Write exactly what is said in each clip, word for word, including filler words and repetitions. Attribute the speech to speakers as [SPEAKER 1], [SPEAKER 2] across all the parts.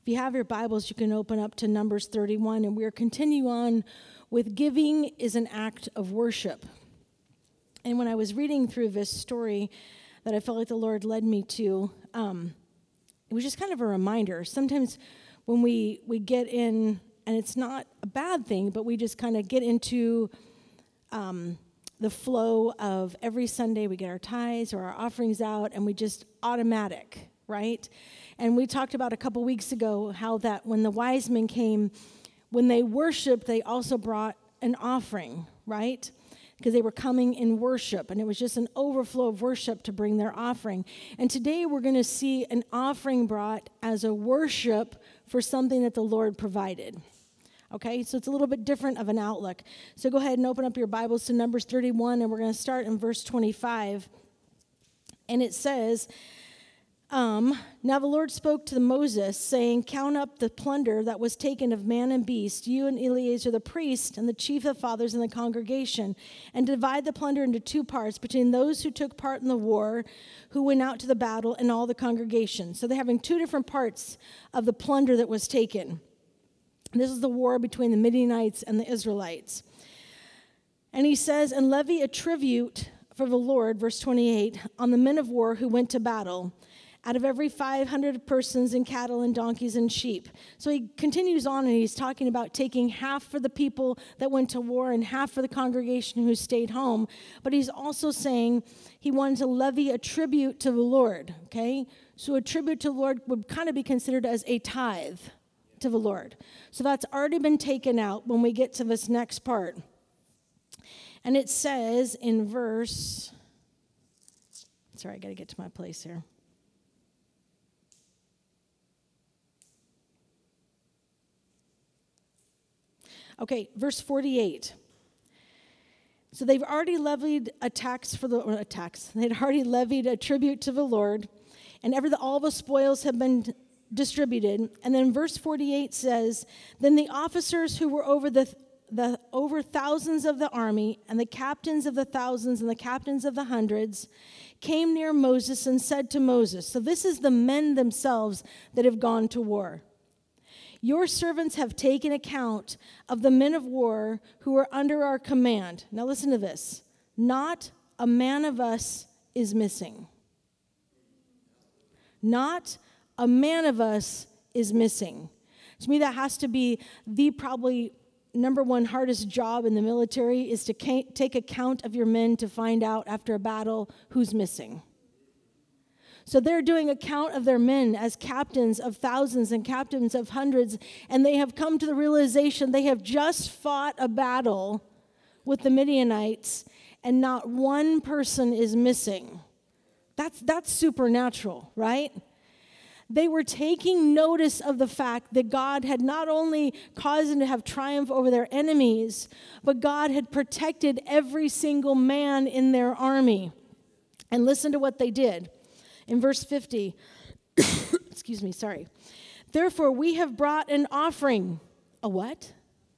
[SPEAKER 1] If you have your Bibles, you can open up to Numbers thirty-one, and we're continuing on with giving is an act of worship. And when I was reading through this story that I felt like the Lord led me to, um, it was just kind of a reminder. Sometimes when we, we get in, and it's not a bad thing, but we just kind of get into um, the flow of every Sunday we get our tithes or our offerings out, and we just automatic, right? And we talked about a couple weeks ago how that when the wise men came, when they worshiped, they also brought an offering, right? Because they were coming in worship, and it was just an overflow of worship to bring their offering. And today we're going to see an offering brought as a worship for something that the Lord provided. Okay, so it's a little bit different of an outlook. So go ahead and open up your Bibles to Numbers thirty-one, and we're going to start in verse twenty-five. And it says, Um, now the Lord spoke to Moses, saying, count up the plunder that was taken of man and beast, you and Eleazar the priest, and the chief of fathers in the congregation, and divide the plunder into two parts between those who took part in the war, who went out to the battle, and all the congregation. So they're having two different parts of the plunder that was taken. This is the war between the Midianites and the Israelites. And he says, and levy a tribute for the Lord, verse twenty-eight, on the men of war who went to battle, out of every five hundred persons in cattle and donkeys and sheep. So he continues on, and he's talking about taking half for the people that went to war and half for the congregation who stayed home. But he's also saying he wanted to levy a tribute to the Lord, okay? So a tribute to the Lord would kind of be considered as a tithe to the Lord. So that's already been taken out when we get to this next part. And it says in verse, sorry, I got to get to my place here. Okay, verse forty-eight. So they've already levied a tax for the, or a tax, they'd already levied a tribute to the Lord, and every, all the spoils have been distributed. And then verse forty-eight says, then the officers who were over the, the over thousands of the army, and the captains of the thousands and the captains of the hundreds, came near Moses and said to Moses, so this is the men themselves that have gone to war. Your servants have taken account of the men of war who are under our command. Now listen to this. Not a man of us is missing. Not a man of us is missing. To me, that has to be the probably number one hardest job in the military, is to ca- take account of your men to find out after a battle who's missing. So they're doing account of their men as captains of thousands and captains of hundreds, and they have come to the realization they have just fought a battle with the Midianites, and not one person is missing. That's, that's supernatural, right? They were taking notice of the fact that God had not only caused them to have triumph over their enemies, but God had protected every single man in their army. And listen to what they did. In verse fifty, excuse me, sorry. Therefore, we have brought an offering. A what?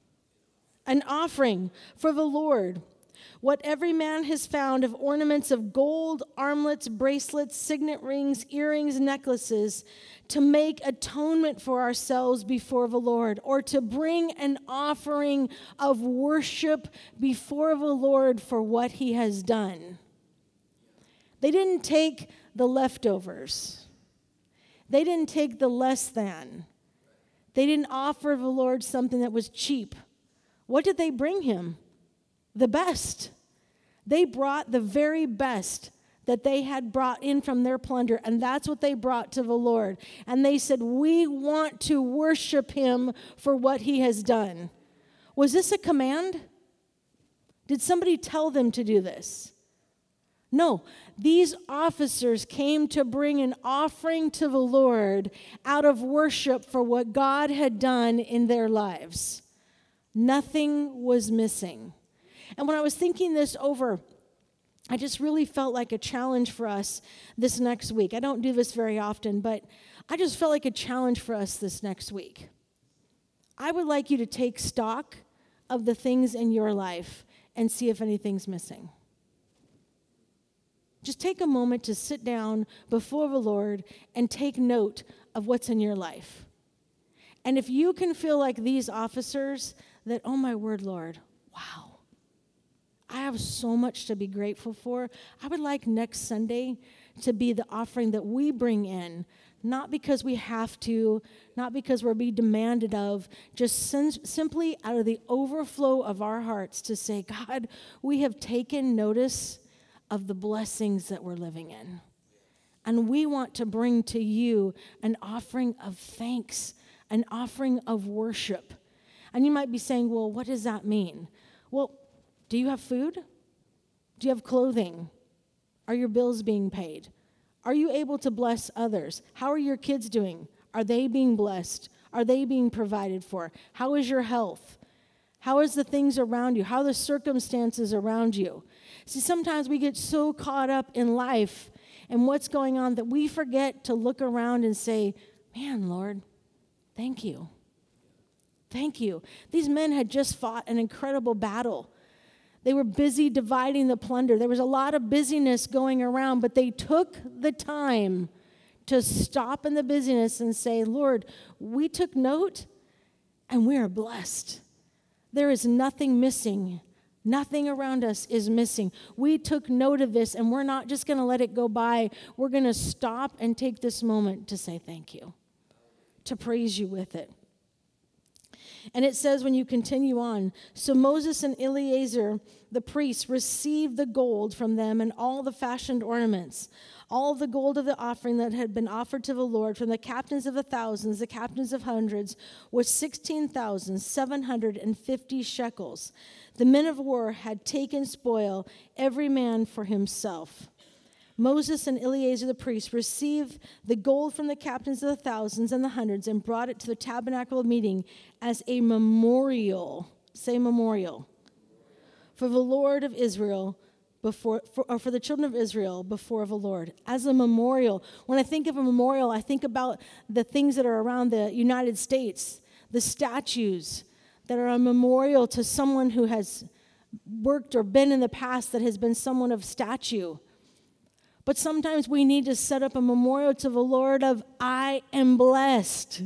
[SPEAKER 1] An offering for the Lord. What every man has found of ornaments of gold, armlets, bracelets, signet rings, earrings, necklaces, to make atonement for ourselves before the Lord, or to bring an offering of worship before the Lord for what he has done. They didn't take the leftovers. They didn't take the less than. They didn't offer the Lord something that was cheap. What did they bring him? The best. They brought the very best that they had brought in from their plunder, and that's what they brought to the Lord. And they said, we want to worship him for what he has done. Was this a command? Did somebody tell them to do this? No, these officers came to bring an offering to the Lord out of worship for what God had done in their lives. Nothing was missing. And when I was thinking this over, I just really felt like a challenge for us this next week. I don't do this very often, but I just felt like a challenge for us this next week. I would like you to take stock of the things in your life and see if anything's missing. Just take a moment to sit down before the Lord and take note of what's in your life. And if you can feel like these officers, that, oh my word, Lord, wow, I have so much to be grateful for. I would like next Sunday to be the offering that we bring in, not because we have to, not because we're being demanded of, just sim- simply out of the overflow of our hearts to say, God, we have taken notice of the blessings that we're living in. And we want to bring to you an offering of thanks, an offering of worship. And you might be saying, well, what does that mean? Well, do you have food? Do you have clothing? Are your bills being paid? Are you able to bless others? How are your kids doing? Are they being blessed? Are they being provided for? How is your health? How is the things around you? How are the circumstances around you? See, sometimes we get so caught up in life and what's going on that we forget to look around and say, man, Lord, thank you. Thank you. These men had just fought an incredible battle. They were busy dividing the plunder. There was a lot of busyness going around, but they took the time to stop in the busyness and say, Lord, we took note and we are blessed. There is nothing missing. Nothing around us is missing. We took note of this, and we're not just going to let it go by. We're going to stop and take this moment to say thank you, to praise you with it. And it says when you continue on, so Moses and Eleazar, the priests, received the gold from them and all the fashioned ornaments, all the gold of the offering that had been offered to the Lord from the captains of the thousands, the captains of hundreds, was sixteen thousand seven hundred fifty shekels. The men of war had taken spoil, every man for himself. Moses and Eleazar the priest received the gold from the captains of the thousands and the hundreds and brought it to the tabernacle of meeting as a memorial, say memorial, for the Lord of Israel, before, for, or for the children of Israel before the Lord, as a memorial. When I think of a memorial, I think about the things that are around the United States, the statues that are a memorial to someone who has worked or been in the past that has been someone of statue. But sometimes we need to set up a memorial to the Lord of, I am blessed.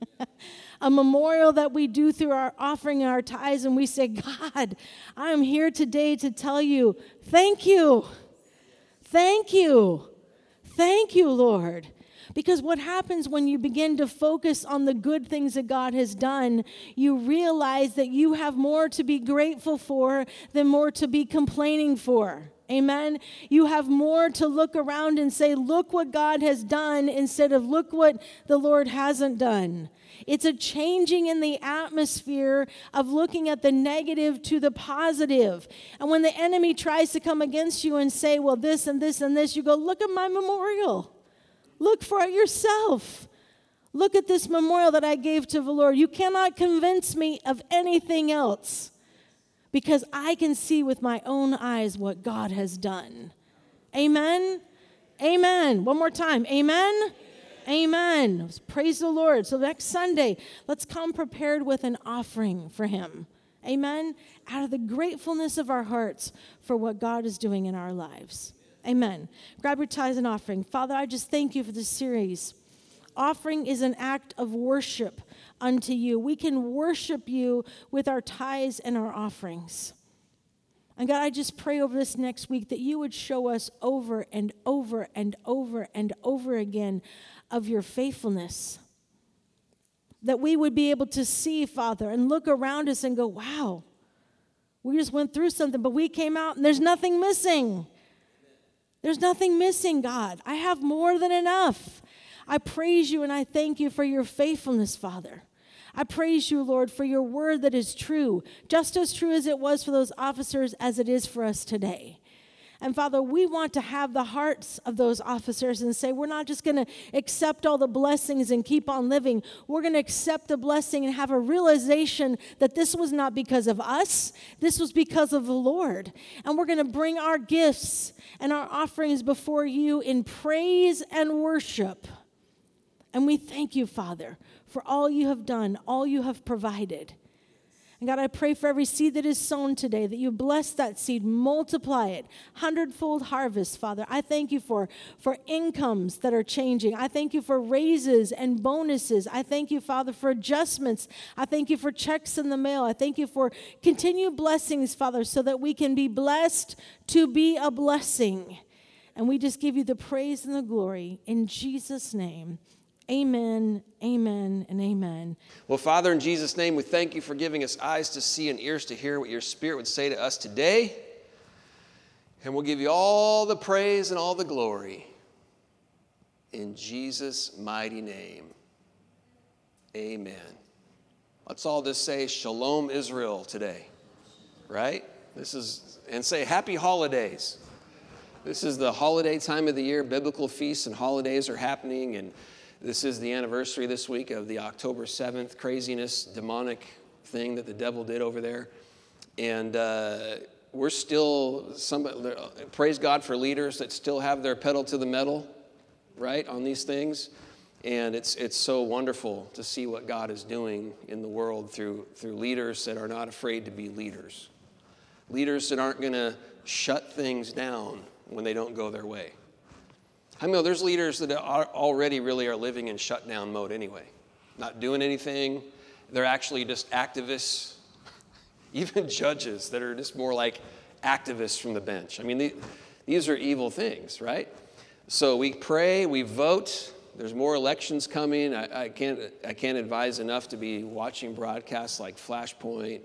[SPEAKER 1] A memorial that we do through our offering and our tithes, and we say, God, I am here today to tell you, thank you. Thank you. Thank you, Lord. Because what happens when you begin to focus on the good things that God has done, you realize that you have more to be grateful for than more to be complaining for. Amen. You have more to look around and say, look what God has done, instead of look what the Lord hasn't done. It's a changing in the atmosphere of looking at the negative to the positive. And when the enemy tries to come against you and say, well, this and this and this, you go, look at my memorial. Look for it yourself. Look at this memorial that I gave to the Lord. You cannot convince me of anything else, because I can see with my own eyes what God has done. Amen? Amen. One more time. Amen? Amen. Amen. Praise the Lord. So next Sunday, let's come prepared with an offering for him. Amen? Out of the gratefulness of our hearts for what God is doing in our lives. Amen. Grab your tithes and offering. Father, I just thank you for this series. Offering is an act of worship unto you. We can worship you with our tithes and our offerings. And God, I just pray over this next week that you would show us over and over and over and over again of your faithfulness. That we would be able to see, Father, and look around us and go, wow, we just went through something, but we came out and there's nothing missing. There's nothing missing, God. I have more than enough. I praise you and I thank you for your faithfulness, Father. I praise you, Lord, for your word that is true, just as true as it was for those officers as it is for us today. And Father, we want to have the hearts of those officers and say, we're not just going to accept all the blessings and keep on living. We're going to accept the blessing and have a realization that this was not because of us. This was because of the Lord. And we're going to bring our gifts and our offerings before you in praise and worship. And we thank you, Father, for all you have done, all you have provided. And God, I pray for every seed that is sown today, that you bless that seed, multiply it, hundredfold harvest, Father. I thank you for, for incomes that are changing. I thank you for raises and bonuses. I thank you, Father, for adjustments. I thank you for checks in the mail. I thank you for continued blessings, Father, so that we can be blessed to be a blessing. And we just give you the praise and the glory in Jesus' name. Amen, amen, and amen.
[SPEAKER 2] Well, Father, in Jesus' name, we thank you for giving us eyes to see and ears to hear what your Spirit would say to us today. And we'll give you all the praise and all the glory. In Jesus' mighty name, amen. Let's all just say Shalom Israel today, right? This is, and say happy holidays. This is the holiday time of the year. Biblical feasts and holidays are happening, and this is the anniversary this week of the October seventh craziness, demonic thing that the devil did over there. And uh, we're still, some, praise God for leaders that still have their pedal to the metal, right, on these things. And it's it's so wonderful to see what God is doing in the world through, through leaders that are not afraid to be leaders. Leaders that aren't going to shut things down when they don't go their way. I know there's leaders that are already really are living in shutdown mode anyway, not doing anything. They're actually just activists, even judges that are just more like activists from the bench. I mean, the, these are evil things, right? So we pray, we vote. There's more elections coming. I, I can't I can't advise enough to be watching broadcasts like Flashpoint,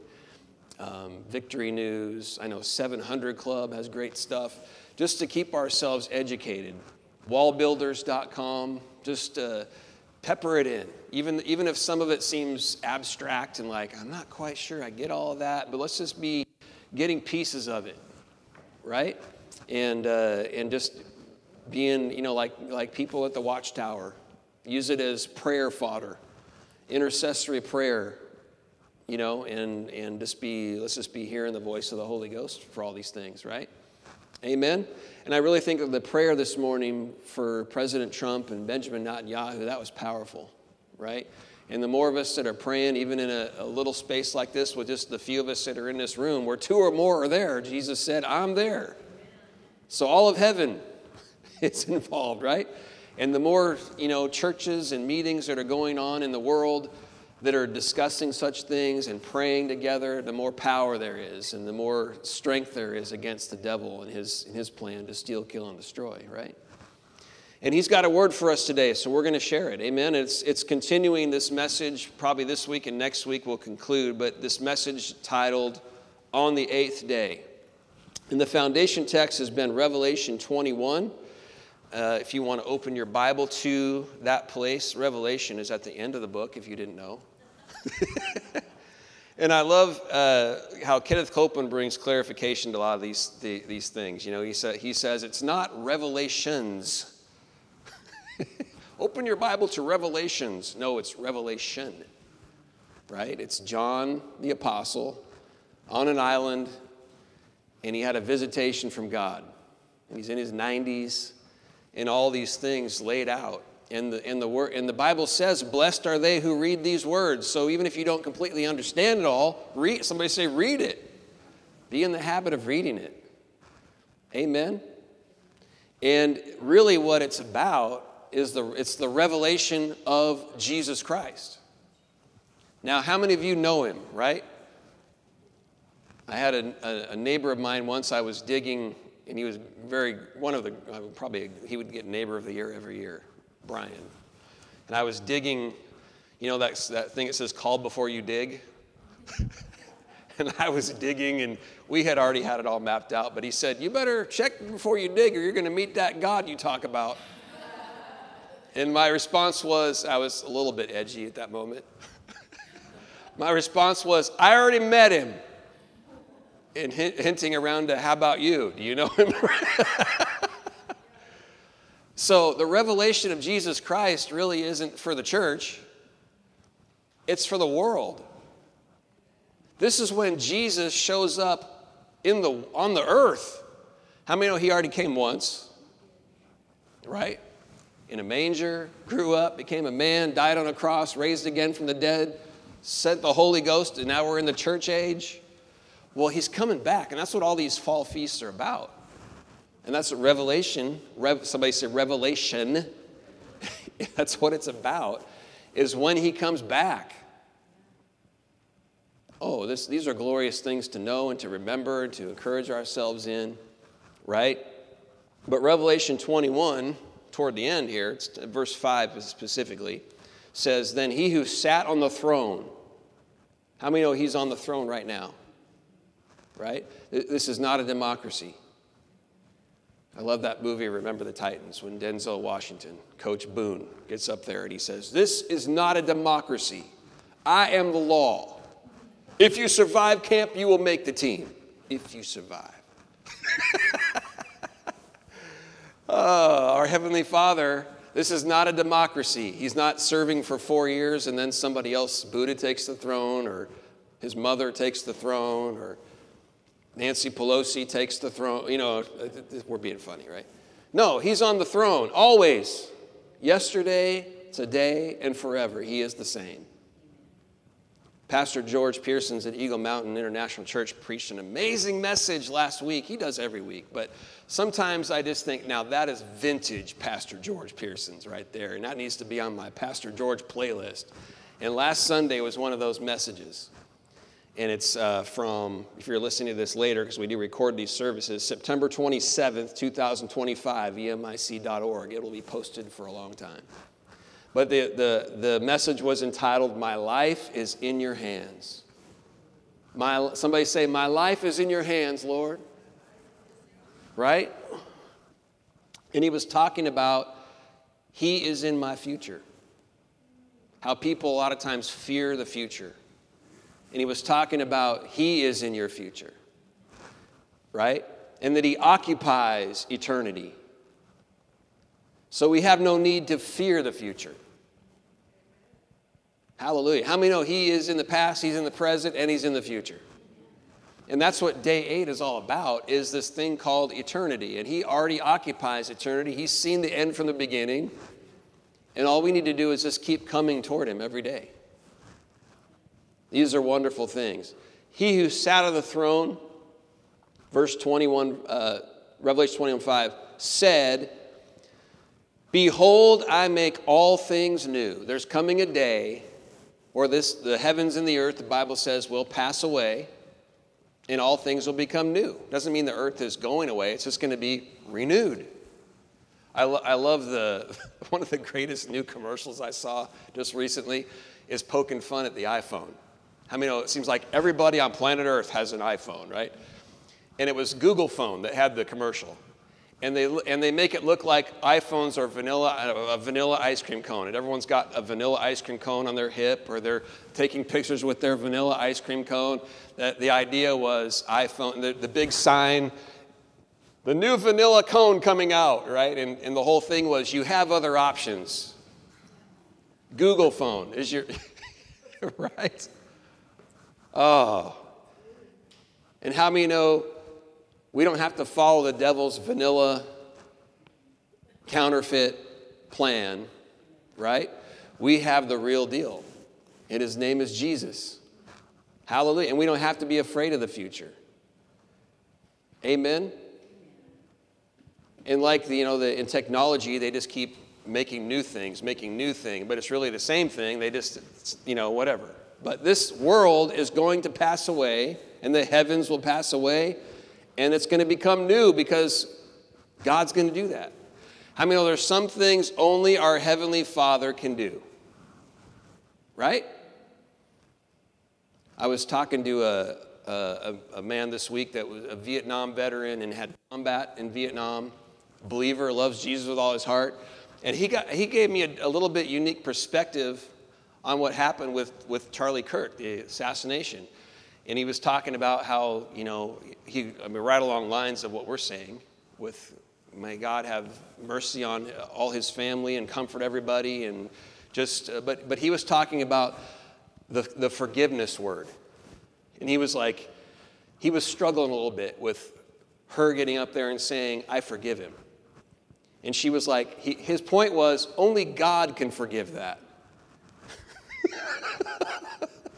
[SPEAKER 2] um, Victory News. I know seven hundred Club has great stuff, just to keep ourselves educated. wall builders dot com, just uh, pepper it in. Even, even if some of it seems abstract and like, I'm not quite sure I get all of that, but let's just be getting pieces of it, right? And uh, and just being, you know, like, like people at the Watchtower. Use it as prayer fodder, intercessory prayer, you know, and, and just be, let's just be hearing the voice of the Holy Ghost for all these things, right? Amen. And I really think of the prayer this morning for President Trump and Benjamin Netanyahu. That was powerful, right? And the more of us that are praying, even in a, a little space like this with just the few of us that are in this room, where two or more are there, Jesus said, I'm there. So all of heaven is involved, right? And the more, you know, churches and meetings that are going on in the world that are discussing such things and praying together, the more power there is and the more strength there is against the devil and his, and his plan to steal, kill, and destroy, right? And he's got a word for us today, so we're going to share it. Amen. It's, it's continuing this message. Probably this week and next week we'll conclude, but this message titled, On the Eighth Day. And the foundation text has been Revelation twenty-one. Uh, if you want to open your Bible to that place, Revelation is at the end of the book, if you didn't know. And I love uh, how Kenneth Copeland brings clarification to a lot of these the, these things. You know, he, sa- he says it's not revelations. Open your Bible to Revelations. No, it's Revelation, right? It's John the Apostle on an island, and he had a visitation from God. And he's in his nineties. And all these things laid out. And the, and, the word, and the Bible says, blessed are they who read these words. So even if you don't completely understand it all, read, somebody say, read it. Be in the habit of reading it. Amen? And really what it's about is the it's the revelation of Jesus Christ. Now, how many of you know him, right? I had a, a, a neighbor of mine once. I was digging. And he was very, one of the, probably, he would get Neighbor of the Year every year, Brian. And I was digging, you know that, that thing that says, call before you dig? And I was digging, and we had already had it all mapped out. But he said, you better check before you dig, or you're going to meet that God you talk about. And my response was, I was a little bit edgy at that moment. My response was, I already met him. And hinting around to, how about you? Do you know him? So the revelation of Jesus Christ really isn't for the church. It's for the world. This is when Jesus shows up in the on the earth. How many know he already came once? Right? In a manger, grew up, became a man, died on a cross, raised again from the dead, sent the Holy Ghost, and now we're in the church age. Well, he's coming back, and that's what all these fall feasts are about. And that's what Revelation, Rev, somebody said Revelation, that's what it's about, is when he comes back. Oh, this, these are glorious things to know and to remember and to encourage ourselves in, right? But Revelation twenty-one, toward the end here, it's verse five specifically, says, then he who sat on the throne. How many know he's on the throne right now? Right? This is not a democracy. I love that movie, Remember the Titans, when Denzel Washington, Coach Boone, gets up there and he says, this is not a democracy. I am the law. If you survive camp, you will make the team. If you survive. Oh, our Heavenly Father, this is not a democracy. He's not serving for four years and then somebody else, Buddha takes the throne, or his mother takes the throne, or Nancy Pelosi takes the throne. You know, we're being funny, right? No, he's on the throne, always. Yesterday, today, and forever. He is the same. Pastor George Pearsons at Eagle Mountain International Church preached an amazing message last week. He does every week, but sometimes I just think, now that is vintage Pastor George Pearsons right there, and that needs to be on my Pastor George playlist. And last Sunday was one of those messages. And it's uh, from, if you're listening to this later, because we do record these services, September twenty-seventh, twenty twenty-five, E M I C dot org. It will be posted for a long time. But the, the, the message was entitled, My Life is in Your Hands. My, somebody say, my life is in your hands, Lord. Right? And he was talking about, he is in my future. How people a lot of times fear the future. And he was talking about, he is in your future. Right? And that he occupies eternity. So we have no need to fear the future. Hallelujah. How many know he is in the past, he's in the present, and he's in the future? And that's what day eight is all about, is this thing called eternity. And he already occupies eternity. He's seen the end from the beginning. And all we need to do is just keep coming toward him every day. These are wonderful things. He who sat on the throne, verse twenty-one, uh, Revelation twenty-one five, said, behold, I make all things new. There's coming a day where this, the heavens and the earth, the Bible says, will pass away, and all things will become new. Doesn't mean the earth is going away. It's just going to be renewed. I, lo- I love the, one of the greatest new commercials I saw just recently is poking fun at the iPhone. How many know it seems like everybody on planet Earth has an iPhone, right? And it was Google Phone that had the commercial. And they and they make it look like iPhones are vanilla, a vanilla ice cream cone. And everyone's got a vanilla ice cream cone on their hip, or they're taking pictures with their vanilla ice cream cone. That the idea was iPhone, the, the big sign, the new vanilla cone coming out, right? And, and the whole thing was, you have other options. Google Phone is your, right? Oh. And how many know we don't have to follow the devil's vanilla counterfeit plan, right? We have the real deal. And his name is Jesus. Hallelujah. And we don't have to be afraid of the future. Amen? And like, the, you know, the, in technology, they just keep making new things, making new things, but it's really the same thing. They just, you know, whatever. But this world is going to pass away, and the heavens will pass away, and it's going to become new because God's going to do that. How many know there's some things only our Heavenly Father can do? Right? I was talking to a, a, a man this week that was a Vietnam veteran and had combat in Vietnam, believer, loves Jesus with all his heart. And he got he gave me a, a little bit unique perspective on what happened with, with Charlie Kirk, the assassination. And he was talking about how, you know, he, I mean, right along lines of what we're saying with, may God have mercy on all his family and comfort everybody. And just, uh, but, but he was talking about the, the forgiveness word. And he was like, he was struggling a little bit with her getting up there and saying, I forgive him. And she was like, he, his point was, only God can forgive that.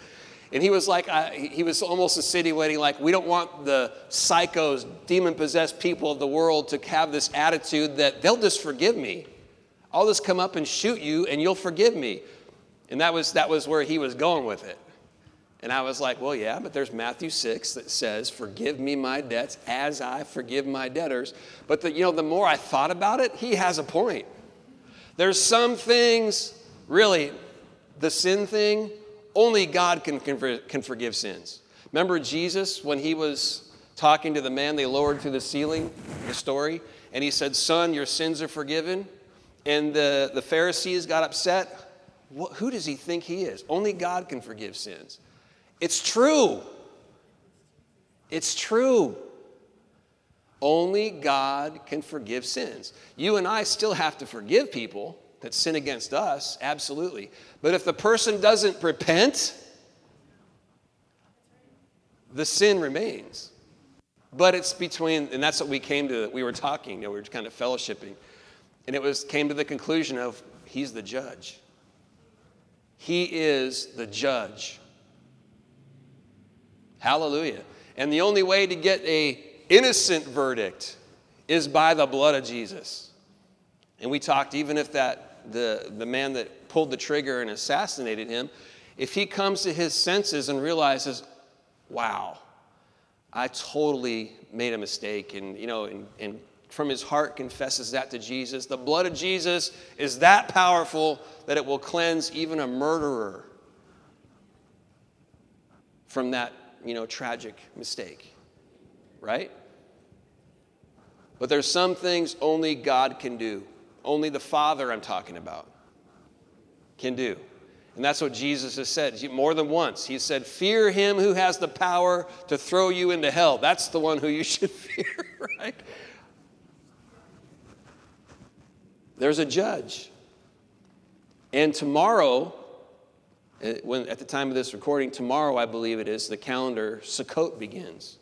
[SPEAKER 2] And he was like, I, he was almost insinuating, like, we don't want the psychos, demon-possessed people of the world to have this attitude that they'll just forgive me. I'll just come up and shoot you and you'll forgive me. And that was that was where he was going with it. And I was like, well, yeah, but there's Matthew six that says, forgive me my debts as I forgive my debtors. But the, you know, the more I thought about it, he has a point. There's some things, really, the sin thing, only God can, can, can forgive sins. Remember Jesus, when he was talking to the man they lowered through the ceiling, the story, and he said, son, your sins are forgiven. And the, the Pharisees got upset. What, who does he think he is? Only God can forgive sins. It's true. It's true. Only God can forgive sins. You and I still have to forgive people that sin against us, absolutely. But if the person doesn't repent, the sin remains. But it's between, and that's what we came to, we were talking, you know, we were kind of fellowshipping. And it was came to the conclusion of, he's the judge. He is the judge. Hallelujah. And the only way to get an innocent verdict is by the blood of Jesus. And we talked, even if that the, the man that pulled the trigger and assassinated him, if he comes to his senses and realizes, wow, I totally made a mistake, and you know, and, and from his heart confesses that to Jesus, the blood of Jesus is that powerful that it will cleanse even a murderer from that, you know, tragic mistake, right? But there's some things only God can do. Only the Father I'm talking about can do. And that's what Jesus has said more than once. He said, fear him who has the power to throw you into hell. That's the one who you should fear, right? There's a judge. And tomorrow, when at the time of this recording, tomorrow I believe it is, the calendar, Sukkot begins,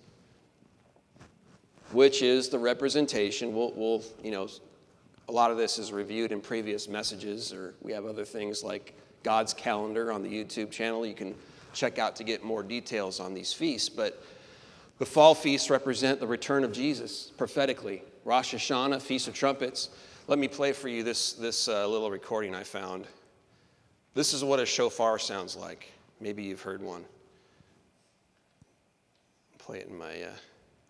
[SPEAKER 2] which is the representation. We'll, we'll, you know, a lot of this is reviewed in previous messages, or we have other things like God's calendar on the YouTube channel you can check out to get more details on these feasts. But the fall feasts represent the return of Jesus prophetically. Rosh Hashanah, Feast of Trumpets. Let me play for you this, this uh, little recording I found. This is what a shofar sounds like. Maybe you've heard one. Play it in my... Uh...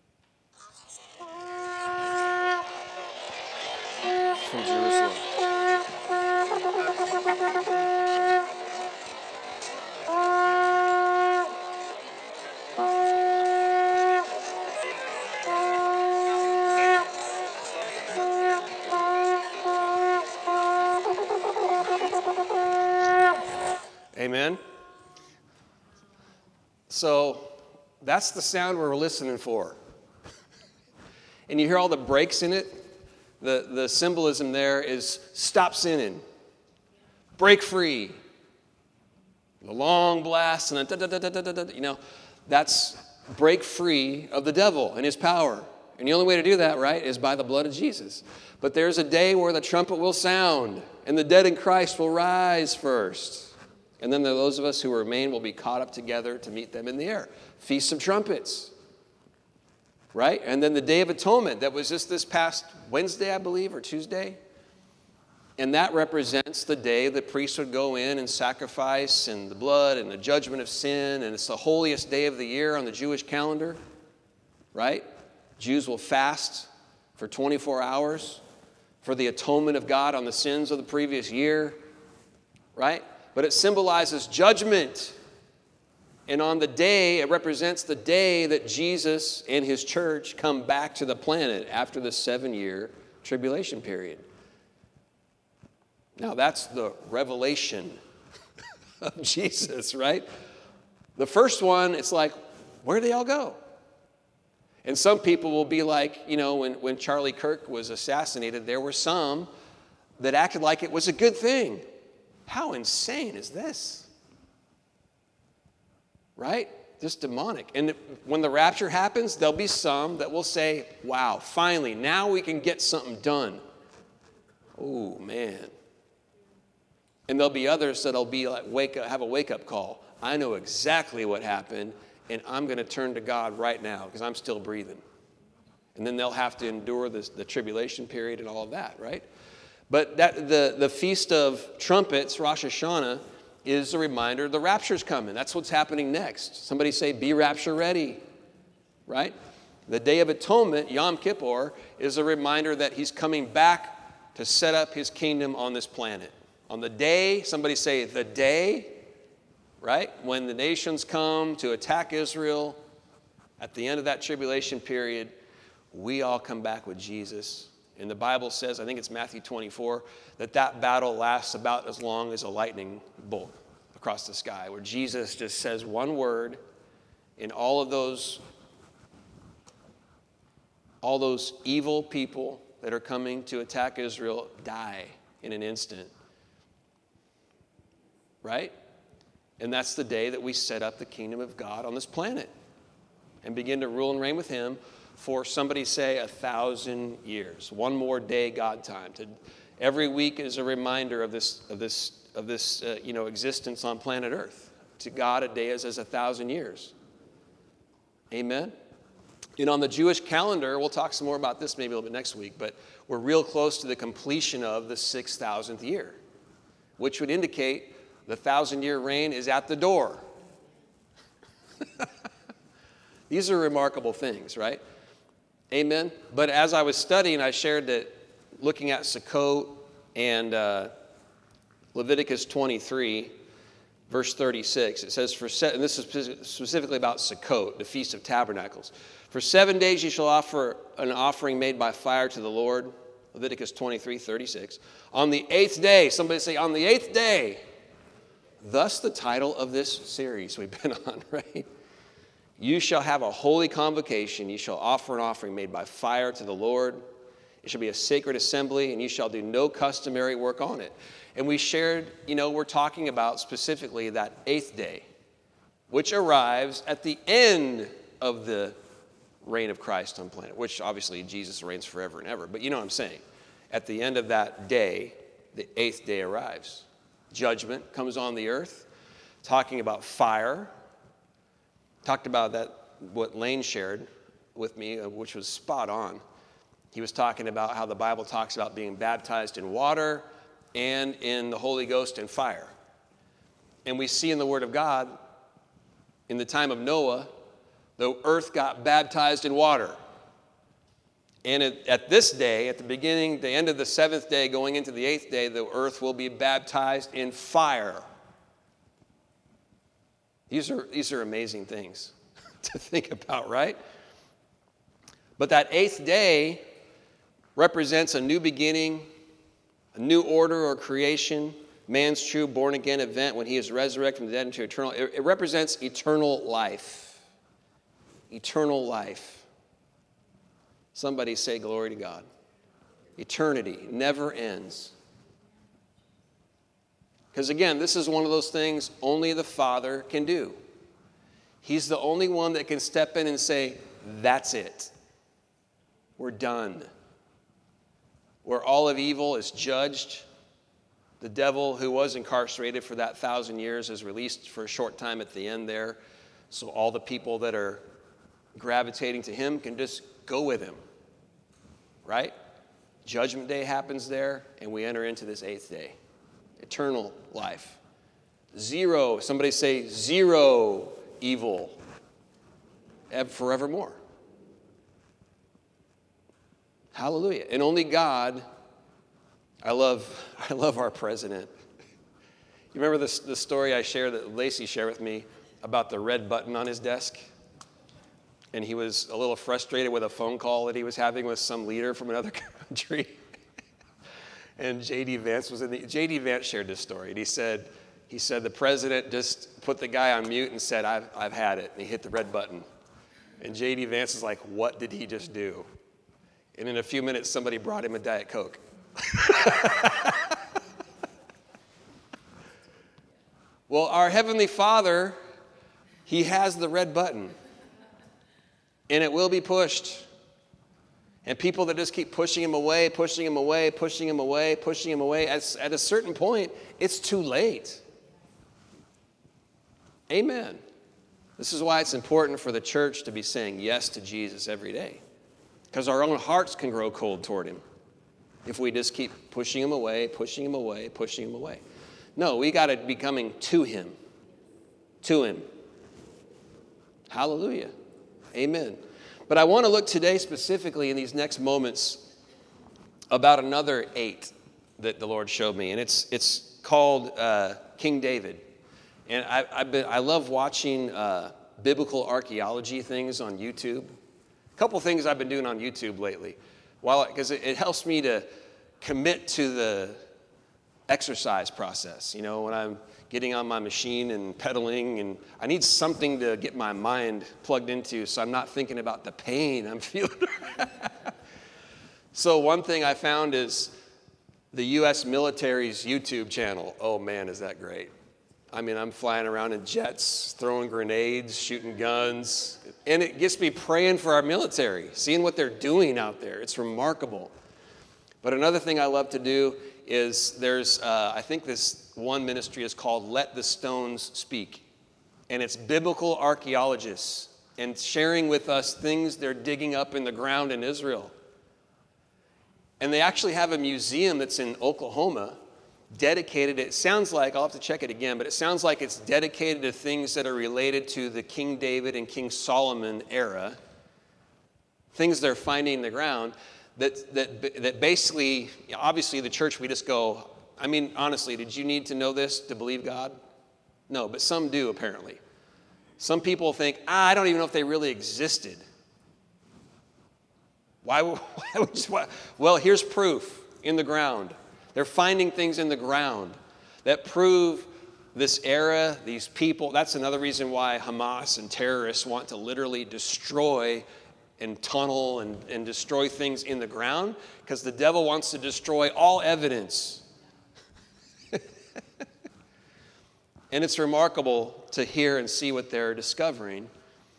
[SPEAKER 2] From Jerusalem. Amen. So that's the sound we're listening for. And you hear all the breaks in it. The, the symbolism there is stop sinning, break free, the long blast, and then da, da, da, da, da, da, you know, that's break free of the devil and his power. And the only way to do that, right, is by the blood of Jesus. But there's a day where the trumpet will sound, and the dead in Christ will rise first. And then those of us who remain will be caught up together to meet them in the air. Feast of Trumpets. Right? And then the Day of Atonement, that was just this past Wednesday, I believe, or Tuesday. And that represents the day the priests would go in and sacrifice and the blood and the judgment of sin. And it's the holiest day of the year on the Jewish calendar. Right? Jews will fast for twenty-four hours for the atonement of God on the sins of the previous year. Right? But it symbolizes judgment. And on the day, it represents the day that Jesus and his church come back to the planet after the seven-year tribulation period. Now, that's the revelation of Jesus, right? The first one, it's like, where do they all go? And some people will be like, you know, when, when Charlie Kirk was assassinated, there were some that acted like it was a good thing. How insane is this? Right? Just demonic. And when the rapture happens, there'll be some that will say, wow, finally, now we can get something done. Oh, man. And there'll be others that'll be like wake up, have a wake-up call. I know exactly what happened, and I'm going to turn to God right now because I'm still breathing. And then they'll have to endure this, the tribulation period and all of that, right? But that the, the Feast of Trumpets, Rosh Hashanah, is a reminder the rapture's coming. That's what's happening next. Somebody say, be rapture ready, right? The Day of Atonement, Yom Kippur, is a reminder that he's coming back to set up his kingdom on this planet. On the day, somebody say, the day, right? When the nations come to attack Israel, at the end of that tribulation period, we all come back with Jesus. And the Bible says, I think it's Matthew twenty-four, that that battle lasts about as long as a lightning bolt across the sky, where Jesus just says one word, and all of those, all those evil people that are coming to attack Israel die in an instant. Right? And that's the day that we set up the kingdom of God on this planet and begin to rule and reign with him for, somebody say, a thousand years. One more day God time. To, every week is a reminder of this, of this, of this uh, you know, existence on planet Earth. To God, a day is as a thousand years. Amen? And on the Jewish calendar, we'll talk some more about this maybe a little bit next week, but we're real close to the completion of the six thousandth year, which would indicate the thousand-year reign is at the door. These are remarkable things, right? Amen? But as I was studying, I shared that looking at Sukkot and uh, Leviticus twenty-three, verse thirty-six, it says, for se- and this is specifically about Sukkot, the Feast of Tabernacles. For seven days you shall offer an offering made by fire to the Lord. Leviticus twenty-three, thirty-six. On the eighth day, somebody say, on the eighth day, thus the title of this series we've been on, right? You shall have a holy convocation. You shall offer an offering made by fire to the Lord. It shall be a sacred assembly, and you shall do no customary work on it. And we shared, you know, we're talking about specifically that eighth day, which arrives at the end of the reign of Christ on planet, which obviously Jesus reigns forever and ever. But you know what I'm saying. At the end of that day, the eighth day arrives. Judgment comes on the earth, talking about fire. Talked about that, what Lane shared with me, which was spot on. He was talking about how the Bible talks about being baptized in water and in the Holy Ghost and fire. And we see in the Word of God, in the time of Noah, the earth got baptized in water. And at, at this day, at the beginning, the end of the seventh day, going into the eighth day, the earth will be baptized in fire. These are, these are amazing things to think about, right? But that eighth day represents a new beginning, a new order or creation, man's true born-again event when he is resurrected from the dead into eternal. It, it represents eternal life. Eternal life. Somebody say glory to God. Eternity never ends. Because again, this is one of those things only the Father can do. He's the only one that can step in and say, that's it. We're done. Where all of evil is judged, the devil who was incarcerated for that thousand years is released for a short time at the end there. So all the people that are gravitating to him can just go with him. Right? Judgment Day happens there, and we enter into this eighth day. Eternal life. Zero, somebody say zero evil. Forevermore. Hallelujah. And only God, I love, I love our president. You remember this, the story I shared that Lacey shared with me about the red button on his desk? And he was a little frustrated with a phone call that he was having with some leader from another country. And J D Vance was in the, J D Vance shared this story. And he said, he said the president just put the guy on mute and said, I've, I've had it. And he hit the red button. And J D Vance is like, what did he just do? And in a few minutes, somebody brought him a Diet Coke. Well, our Heavenly Father, he has the red button. And it will be pushed. And people that just keep pushing him away, pushing him away, pushing him away, pushing him away, at, at a certain point, it's too late. Amen. This is why it's important for the church to be saying yes to Jesus every day. Because our own hearts can grow cold toward him if we just keep pushing him away, pushing him away, pushing him away. No, we got to be coming to him. To him. Hallelujah. Amen. But I want to look today specifically in these next moments about another eight that the Lord showed me. And it's it's called uh, King David. And I, I've been, I love watching uh, biblical archaeology things on YouTube. A couple things I've been doing on YouTube lately. While because it, it helps me to commit to the exercise process. You know, when I'm getting on my machine and pedaling, and I need something to get my mind plugged into so I'm not thinking about the pain I'm feeling. So one thing I found is the U S military's YouTube channel. Oh man, is that great. I mean, I'm flying around in jets, throwing grenades, shooting guns, and it gets me praying for our military, seeing what they're doing out there. It's remarkable. But another thing I love to do is there's, uh, I think this one ministry is called Let the Stones Speak. And it's biblical archaeologists and sharing with us things they're digging up in the ground in Israel. And they actually have a museum that's in Oklahoma dedicated, it sounds like, I'll have to check it again, but it sounds like it's dedicated to things that are related to the King David and King Solomon era. Things they're finding in the ground. That, that that basically, obviously the church, we just go, I mean, honestly, did you need to know this to believe God? No, but some do apparently. Some people think, ah, I don't even know if they really existed. Why, why would you, why? Well, here's proof in the ground. They're finding things in the ground that prove this era, these people. That's another reason why Hamas and terrorists want to literally destroy and tunnel and, and destroy things in the ground, because the devil wants to destroy all evidence. And it's remarkable to hear and see what they're discovering.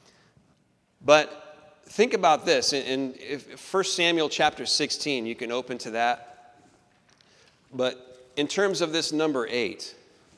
[SPEAKER 2] But think about this. In, in if First Samuel chapter sixteen, you can open to that. But in terms of this number eight,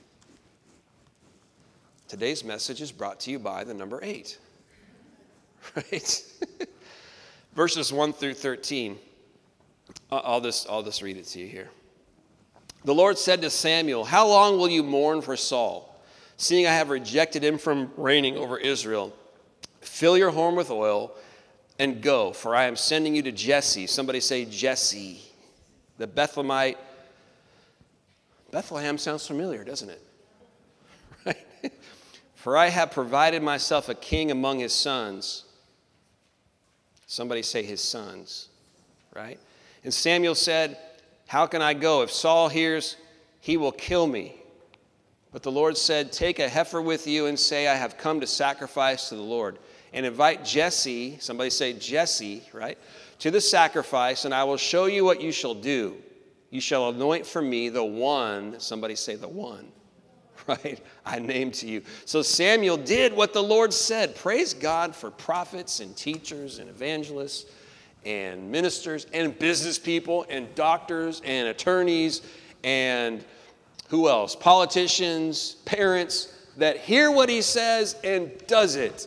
[SPEAKER 2] today's message is brought to you by the number eight. Right? Verses one through thirteen. I'll just, I'll just read it to you here. The Lord said to Samuel, how long will you mourn for Saul, seeing I have rejected him from reigning over Israel? Fill your horn with oil and go, for I am sending you to Jesse. Somebody say Jesse, the Bethlehemite. Bethlehem sounds familiar, doesn't it? Right? For I have provided myself a king among his sons. Somebody say his sons, right? And Samuel said, how can I go? If Saul hears, he will kill me. But the Lord said, take a heifer with you and say, I have come to sacrifice to the Lord. And invite Jesse, somebody say Jesse, right, to the sacrifice, and I will show you what you shall do. You shall anoint for me the one, somebody say the one, right, I named to you. So Samuel did what the Lord said. Praise God for prophets and teachers and evangelists and ministers and business people and doctors and attorneys and who else? Politicians, parents that hear what he says and does it.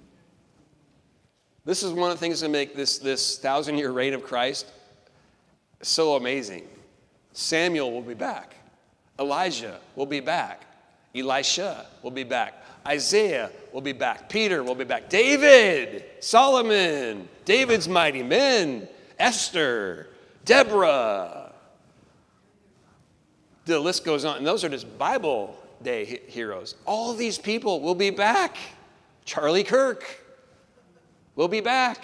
[SPEAKER 2] This is one of the things that make this, this thousand-year reign of Christ so amazing. Samuel will be back. Elijah will be back. Elisha will be back. Isaiah will be back. Peter will be back. David, Solomon, David's mighty men, Esther, Deborah. The list goes on. And those are just Bible Day heroes. All these people will be back. Charlie Kirk will be back.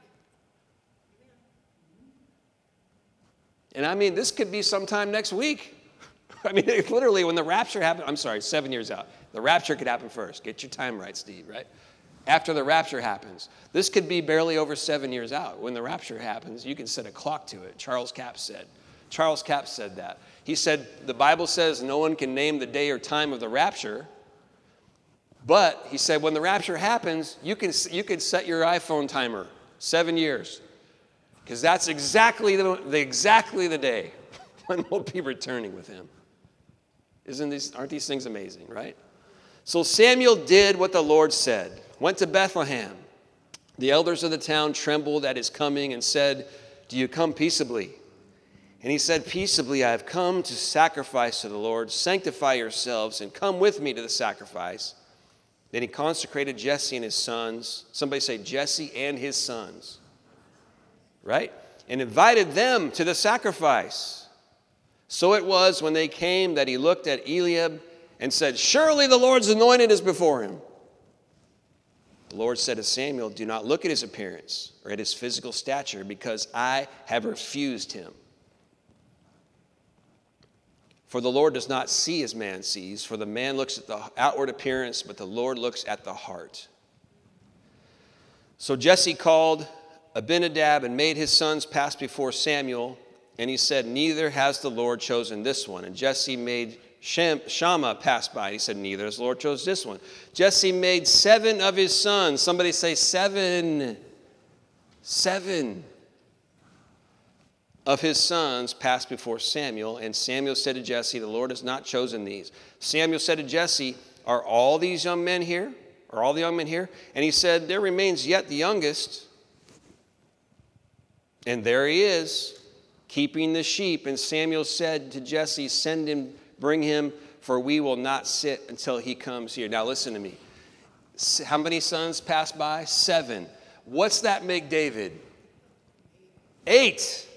[SPEAKER 2] And I mean, this could be sometime next week. I mean, literally, when the rapture happens, I'm sorry, seven years out. The rapture could happen first. Get your time right, Steve, right? After the rapture happens. This could be barely over seven years out. When the rapture happens, you can set a clock to it. Charles Capps said. Charles Capps said that. He said, the Bible says no one can name the day or time of the rapture. But, he said, when the rapture happens, you can you can set your iPhone timer, seven years. Because that's exactly the, the exactly the day when we'll be returning with him. Isn't these, aren't these things amazing, right? So Samuel did what the Lord said, went to Bethlehem. The elders of the town trembled at his coming and said, "Do you come peaceably?" And he said, "Peaceably I have come to sacrifice to the Lord. Sanctify yourselves and come with me to the sacrifice." Then he consecrated Jesse and his sons. Somebody say Jesse and his sons. Right? And invited them to the sacrifice. So it was when they came that he looked at Eliab and said, "Surely the Lord's anointed is before him." The Lord said to Samuel, "Do not look at his appearance or at his physical stature, because I have refused him. For the Lord does not see as man sees, for the man looks at the outward appearance, but the Lord looks at the heart." So Jesse called Abinadab and made his sons pass before Samuel, and he said, "Neither has the Lord chosen this one." And Jesse made Shem, Shammah pass by, and he said, "Neither has the Lord chosen this one." Jesse made seven of his sons. Somebody say seven. Seven of his sons passed before Samuel, and Samuel said to Jesse, "The Lord has not chosen these." Samuel said to Jesse, "Are all these young men here? Are all the young men here?" And he said, "There remains yet the youngest." And there he is, keeping the sheep. And Samuel said to Jesse, "Send him, bring him, for we will not sit until he comes here." Now listen to me. How many sons passed by? Seven. What's that make David? Eight.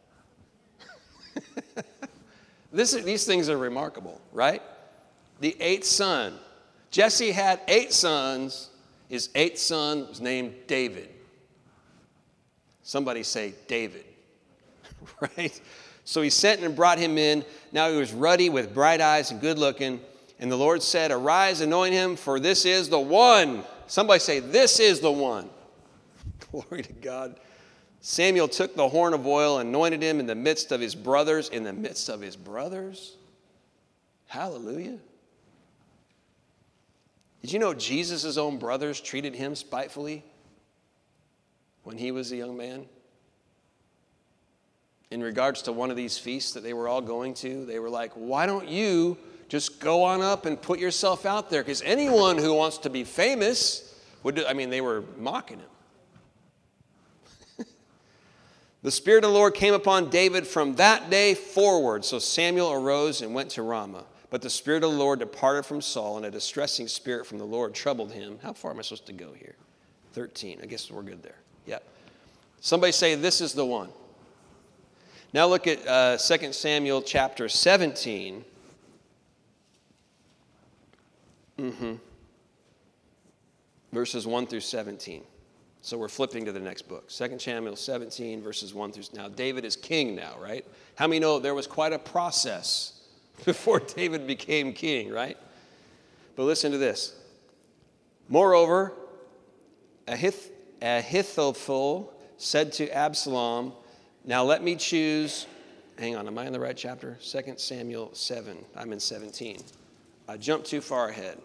[SPEAKER 2] This, these things are remarkable, right? The eighth son. Jesse had eight sons. His eighth son was named David. Somebody say David, right? So he sent and brought him in. Now he was ruddy with bright eyes and good looking. And the Lord said, "Arise, anoint him, for this is the one." Somebody say, "This is the one." Glory to God. Samuel took the horn of oil and anointed him in the midst of his brothers. In the midst of his brothers? Hallelujah. Did you know Jesus' own brothers treated him spitefully when he was a young man? In regards to one of these feasts that they were all going to, they were like, "Why don't you just go on up and put yourself out there? Because anyone who wants to be famous would do." I mean, they were mocking him. The Spirit of the Lord came upon David from that day forward. So Samuel arose and went to Ramah. But the Spirit of the Lord departed from Saul, and a distressing spirit from the Lord troubled him. How far am I supposed to go here? thirteen. I guess we're good there. Yep. Somebody say, "This is the one." Now look at uh, Second Samuel chapter seventeen. Mm-hmm. Verses one through seventeen. So we're flipping to the next book. Second Samuel seventeen, verses one through... Now, David is king now, right? How many know there was quite a process before David became king, right? But listen to this. Moreover, Ahith- Ahithophel said to Absalom, "Now let me choose..." Hang on, am I in the right chapter? Second Samuel seven. I'm in seventeen. I jumped too far ahead.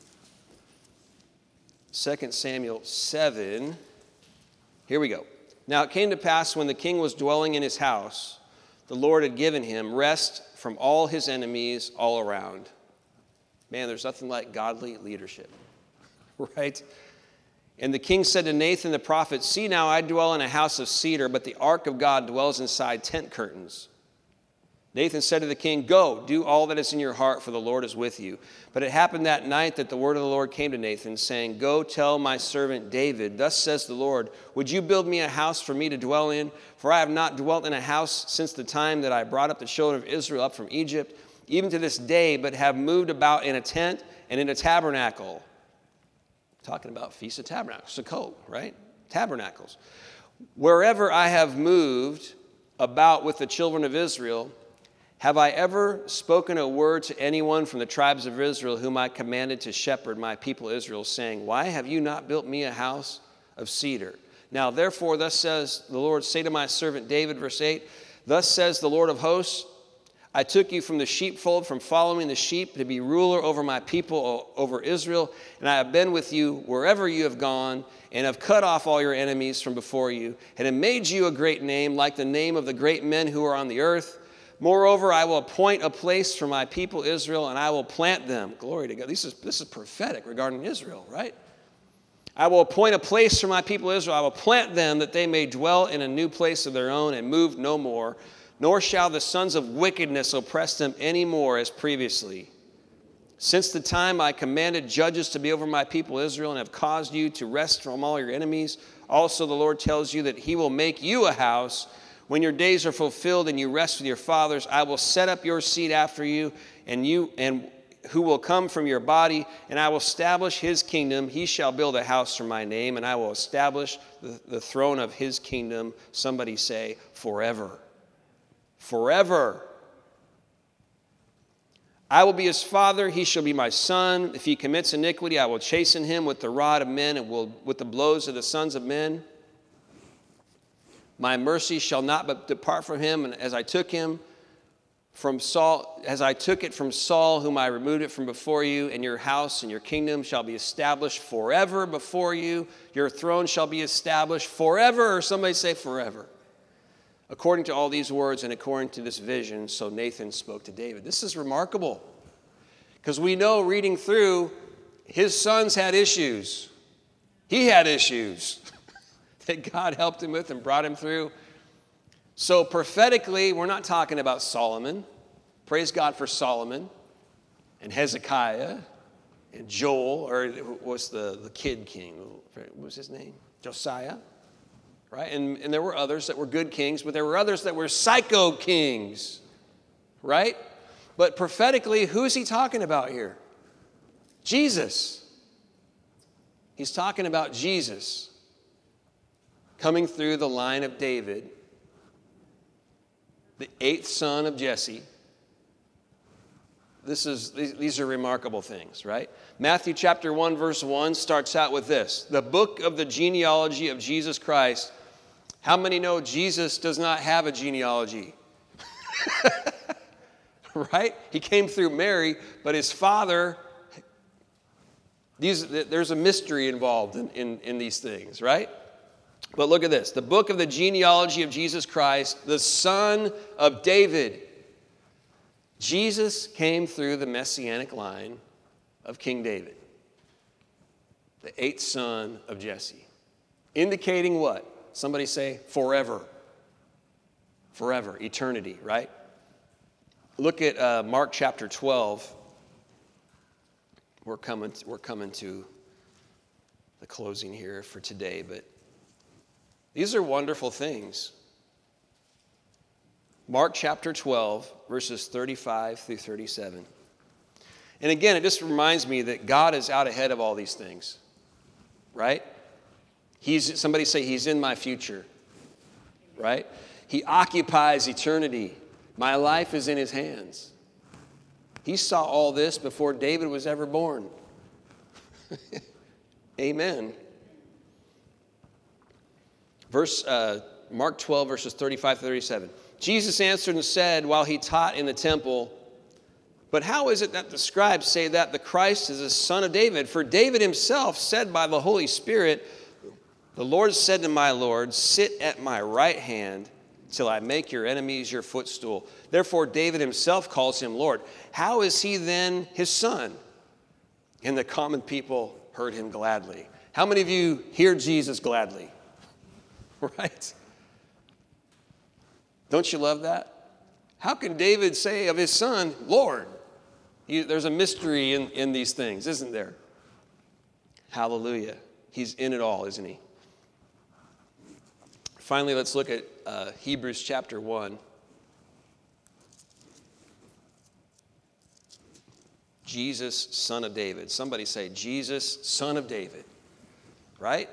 [SPEAKER 2] Second Samuel seven. Here we go. Now it came to pass when the king was dwelling in his house, the Lord had given him rest from all his enemies all around. Man, there's nothing like godly leadership, right? And the king said to Nathan the prophet, "See now, I dwell in a house of cedar, but the ark of God dwells inside tent curtains." Nathan said to the king, "Go, do all that is in your heart, for the Lord is with you." But it happened that night that the word of the Lord came to Nathan, saying, "Go tell my servant David, thus says the Lord, would you build me a house for me to dwell in? For I have not dwelt in a house since the time that I brought up the children of Israel up from Egypt, even to this day, but have moved about in a tent and in a tabernacle." Talking about Feast of Tabernacles, Sukkot, right? Tabernacles. "Wherever I have moved about with the children of Israel, have I ever spoken a word to anyone from the tribes of Israel whom I commanded to shepherd my people Israel, saying, why have you not built me a house of cedar? Now therefore, thus says the Lord, say to my servant David," verse eight, "thus says the Lord of hosts, I took you from the sheepfold, from following the sheep, to be ruler over my people, over Israel. And I have been with you wherever you have gone, and have cut off all your enemies from before you, and have made you a great name, like the name of the great men who are on the earth. Moreover, I will appoint a place for my people Israel, and I will plant them. Glory to God. This is, this is prophetic regarding Israel, right? I will appoint a place for my people Israel. I will plant them that they may dwell in a new place of their own and move no more. Nor shall the sons of wickedness oppress them any more as previously. Since the time I commanded judges to be over my people Israel and have caused you to rest from all your enemies, also the Lord tells you that he will make you a house. When your days are fulfilled and you rest with your fathers, I will set up your seed after you, and you and who will come from your body, and I will establish his kingdom. He shall build a house for my name, and I will establish the, the throne of his kingdom. Somebody say, forever. Forever. I will be his father, he shall be my son. If he commits iniquity, I will chasten him with the rod of men and will with the blows of the sons of men. My mercy shall not depart from him, and as I took him from Saul, as I took it from Saul, whom I removed it from before you, and your house and your kingdom shall be established forever before you. Your throne shall be established forever, or somebody say forever. According to all these words and according to this vision, so Nathan spoke to David. This is remarkable because we know reading through, his sons had issues. He had issues that God helped him with and brought him through. So prophetically, we're not talking about Solomon. Praise God for Solomon and Hezekiah and Joel, or what's the, the kid king? What was his name? Josiah. Right? And, and there were others that were good kings, but there were others that were psycho kings. Right? But prophetically, who's he talking about here? Jesus. He's talking about Jesus coming through the line of David, the eighth son of Jesse. This is, these, these are remarkable things, right? Matthew chapter one, verse one starts out with this. The book of the genealogy of Jesus Christ. How many know Jesus does not have a genealogy? Right? He came through Mary, but his father, these, there's a mystery involved in, in, in these things, right? But look at this. The book of the genealogy of Jesus Christ, the son of David. Jesus came through the messianic line of King David, the eighth son of Jesse. Indicating what? Somebody say forever. Forever, eternity, right? Look at uh, Mark chapter twelve. We're coming, we're coming to the closing here for today, but these are wonderful things. Mark chapter twelve, verses thirty-five through thirty-seven. And again, it just reminds me that God is out ahead of all these things, right? He's, somebody say, he's in my future, right? He occupies eternity. My life is in his hands. He saw all this before David was ever born. Amen. Verse uh, Mark twelve, verses thirty-five to thirty-seven. Jesus answered and said while he taught in the temple, but how is it that the scribes say that the Christ is the son of David? For David himself said by the Holy Spirit, the Lord said to my Lord, sit at my right hand till I make your enemies your footstool. Therefore David himself calls him Lord. How is he then his son? And the common people heard him gladly. How many of you hear Jesus gladly? Right? Don't you love that? How can David say of his son, Lord? He, there's a mystery in, in these things, isn't there? Hallelujah. He's in it all, isn't he? Finally, let's look at uh, Hebrews chapter one. Jesus, son of David. Somebody say, Jesus, son of David. Right?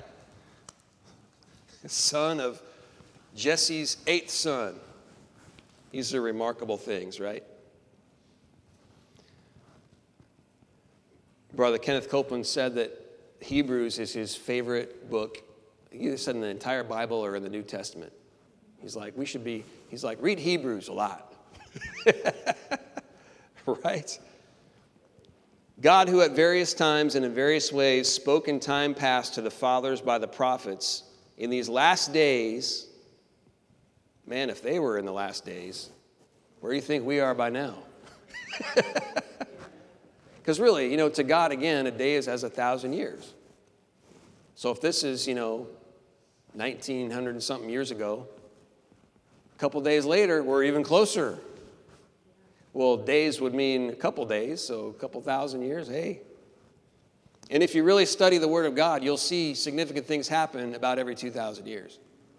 [SPEAKER 2] Son of Jesse's eighth son. These are remarkable things, right? Brother Kenneth Copeland said that Hebrews is his favorite book. He either said in the entire Bible or in the New Testament. He's like, we should be, he's like, read Hebrews a lot. Right? God, who at various times and in various ways spoke in time past to the fathers by the prophets, in these last days, man, if they were in the last days, where do you think we are by now? Because really, you know, to God, again, a day is as a thousand years. So if this is, you know, nineteen hundred and something years ago, a couple days later, we're even closer. Well, days would mean a couple days, so a couple thousand years, hey. And if you really study the Word of God, you'll see significant things happen about every two thousand years.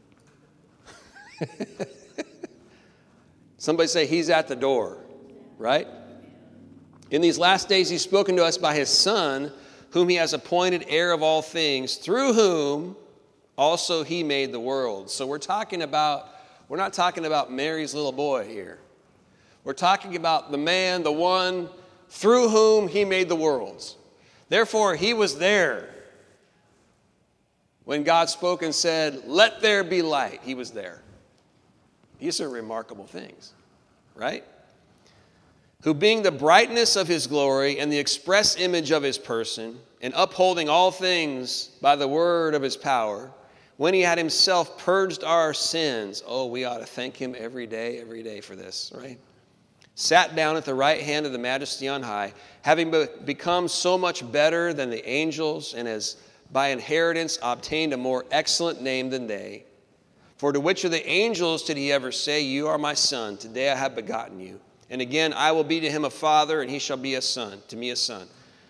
[SPEAKER 2] Somebody say, he's at the door, right? In these last days, he's spoken to us by his Son, whom he has appointed heir of all things, through whom also he made the world. So we're talking about, we're not talking about Mary's little boy here. We're talking about the man, the one through whom he made the worlds. Therefore, he was there when God spoke and said, let there be light. He was there. These are remarkable things, right? Who being the brightness of his glory and the express image of his person, and upholding all things by the word of his power, when he had himself purged our sins, oh, we ought to thank him every day, every day for this, right? Sat down at the right hand of the Majesty on high, having be- become so much better than the angels, and has by inheritance obtained a more excellent name than they. For to which of the angels did he ever say, you are my son, today I have begotten you? And again, I will be to him a father, and he shall be a son, to me a son.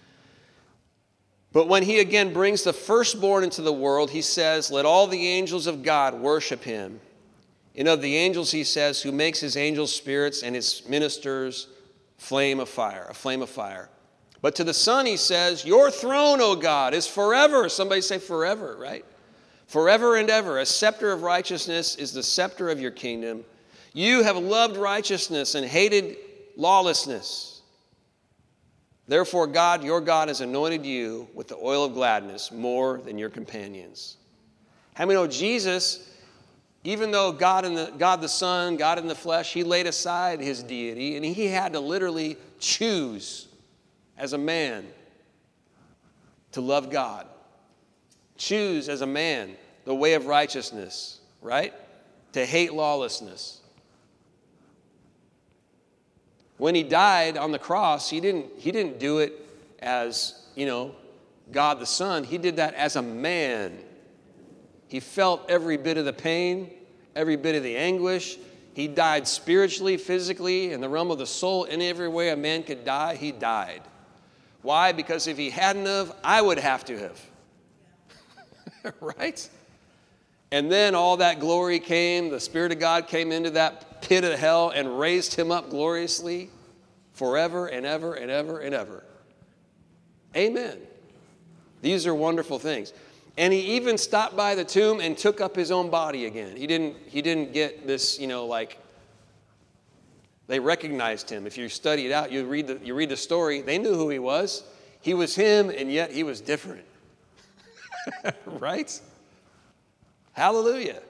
[SPEAKER 2] But when he again brings the firstborn into the world, he says, let all the angels of God worship him. And of the angels, he says, who makes his angels spirits and his ministers flame of fire, a flame of fire. But to the Son, he says, your throne, O God, is forever. Somebody say forever, right? Forever and ever. A scepter of righteousness is the scepter of your kingdom. You have loved righteousness and hated lawlessness. Therefore, God, your God, has anointed you with the oil of gladness more than your companions. How many know Jesus, even though God, in the, God the Son, God in the flesh, he laid aside his deity, and he had to literally choose as a man to love God. Choose as a man the way of righteousness, right? To hate lawlessness. When he died on the cross, he didn't, he didn't do it as, you know, God the Son. He did that as a man. He felt every bit of the pain, every bit of the anguish. He died spiritually, physically, in the realm of the soul. In every way a man could die, he died. Why? Because if he hadn't have, I would have to have. Right? And then all that glory came. The Spirit of God came into that pit of hell and raised him up gloriously forever and ever and ever and ever. Amen. These are wonderful things. And he even stopped by the tomb and took up his own body again. He didn't, he didn't get this, you know, like, they recognized him. If you study it out, you read the, you read the story, they knew who he was. He was him, and yet he was different. Right? Hallelujah.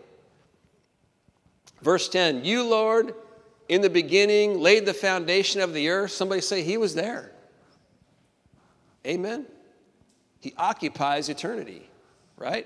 [SPEAKER 2] Verse ten, you, Lord, in the beginning laid the foundation of the earth. Somebody say he was there. Amen. He occupies eternity, right?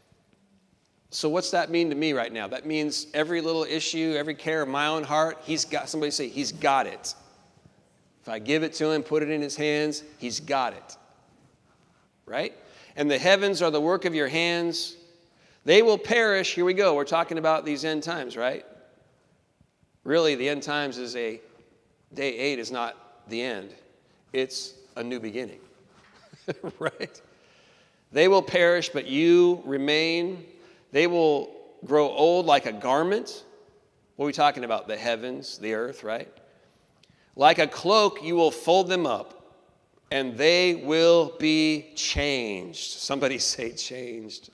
[SPEAKER 2] So what's that mean to me right now? That means every little issue, every care of my own heart, he's got, somebody say, he's got it. If I give it to him, put it in his hands, he's got it. Right? And the heavens are the work of your hands. They will perish. Here we go. We're talking about these end times, right? Really, the end times is a, day eight is not the end. It's a new beginning. Right? They will perish, but you remain. They will grow old like a garment. What are we talking about? The heavens, the earth, right? Like a cloak, you will fold them up, and they will be changed. Somebody say changed.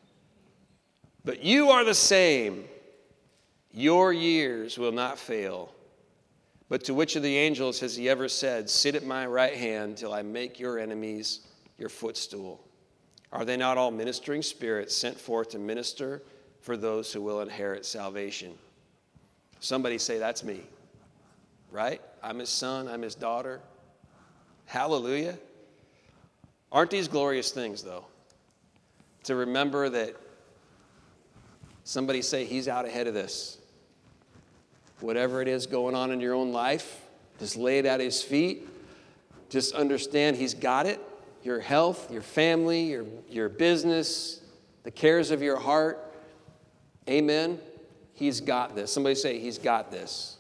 [SPEAKER 2] But you are the same. Your years will not fail. But to which of the angels has he ever said, sit at my right hand till I make your enemies your footstool? Are they not all ministering spirits sent forth to minister for those who will inherit salvation? Somebody say, that's me. right? I'm his son, I'm his daughter. Hallelujah. Aren't these glorious things, though? To remember that somebody say, he's out ahead of this. Whatever it is going on in your own life, just lay it at his feet. Just understand he's got it. Your health, your family, your, your business, the cares of your heart. Amen. He's got this. Somebody say, he's got this.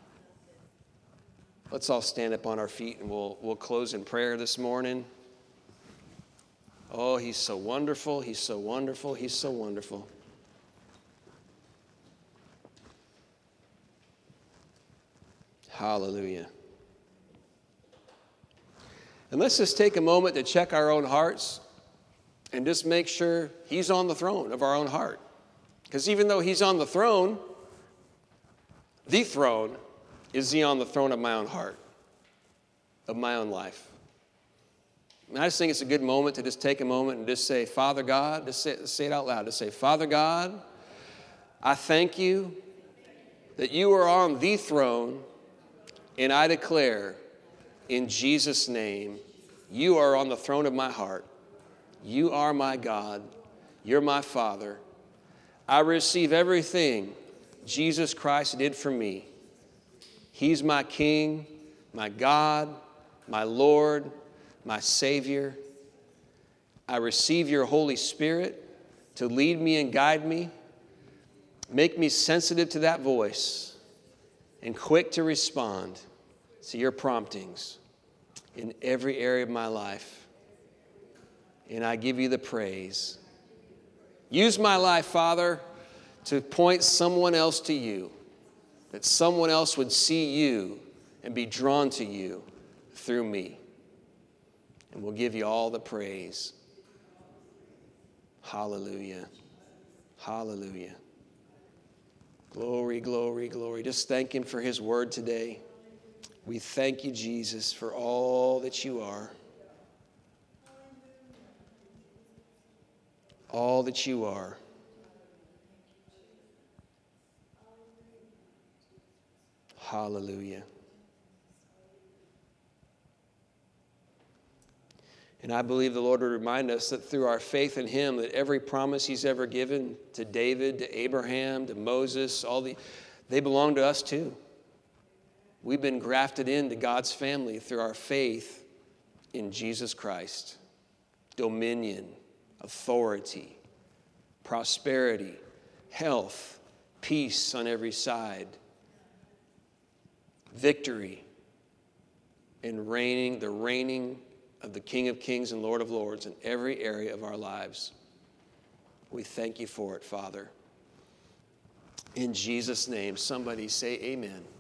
[SPEAKER 2] Let's all stand up on our feet and we'll, we'll close in prayer this morning. Oh, he's so wonderful. He's so wonderful. He's so wonderful. Hallelujah. And let's just take a moment to check our own hearts and just make sure he's on the throne of our own heart. Because even though he's on the throne, the throne, is he on the throne of my own heart, of my own life? And I just think it's a good moment to just take a moment and just say, Father God, just say, say it out loud. Just say, Father God, I thank you that you are on the throne, and I declare in Jesus' name, you are on the throne of my heart. You are my God. You're my Father. I receive everything Jesus Christ did for me. He's my King, my God, my Lord, my Savior. I receive your Holy Spirit to lead me and guide me. Make me sensitive to that voice and quick to respond to your promptings in every area of my life. And I give you the praise. Use my life, Father, to point someone else to you, that someone else would see you and be drawn to you through me. And we'll give you all the praise. Hallelujah. Hallelujah. Glory, glory, glory. Just thank him for his word today. We thank you, Jesus, for all that you are. All that you are. Hallelujah. And I believe the Lord would remind us that through our faith in him, that every promise he's ever given to David, to Abraham, to Moses, all the, they belong to us too. We've been grafted into God's family through our faith in Jesus Christ. Dominion, authority, prosperity, health, peace on every side, victory, and reigning, the reigning of the King of Kings and Lord of Lords in every area of our lives. We thank you for it, Father. In Jesus' name, somebody say amen.